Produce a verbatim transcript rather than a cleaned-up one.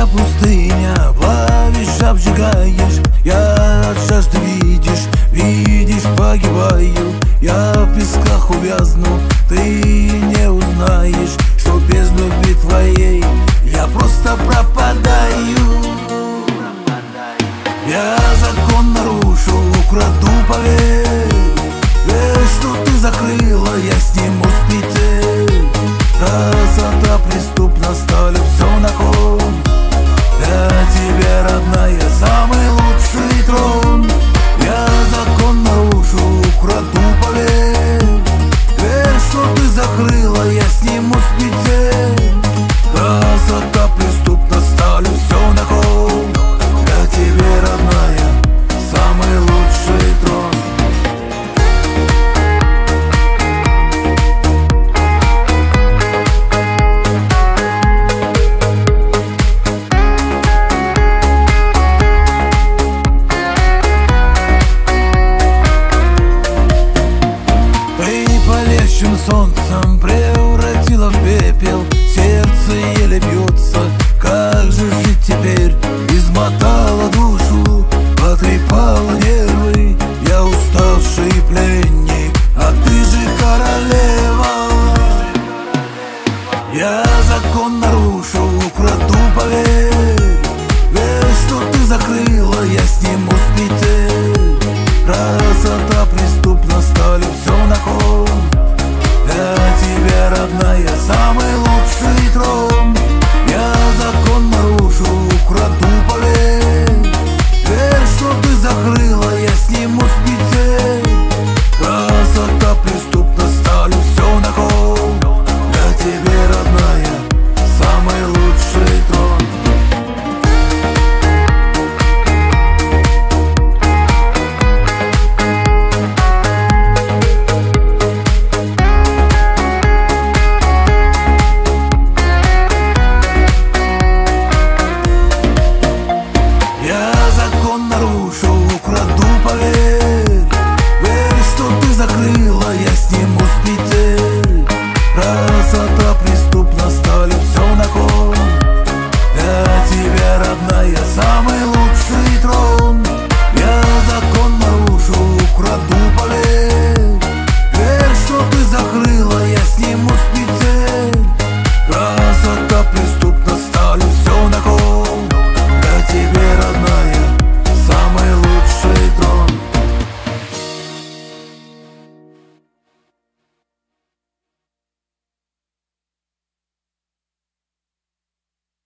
меня пустыня, плавишь, обжигаешь. Я от жажды, видишь, видишь, погибаю. Я в песках увязну, ты не узнаешь, что без любви твоей я просто пропадаю. Я закон нарушу, украду, поверь. Верь, что ты закрыла, я сниму с петель. Красота преступна, ставлю все на кон. Для тебя, родная, самый лучший трон. Я закон нарушу, украду, поверь. Верь, что ты закрыла, я сниму с петель. Красота преступна, ставлю все на кон. Для тебя, родная, самый лучший трон. Палящим солнцем превратила в пепел. Сердце еле бьется, как же жить теперь? Измотала душу, потрепала нервы. Я уставший пленник, а ты же королева. Я закон нарушу, украду, поверь.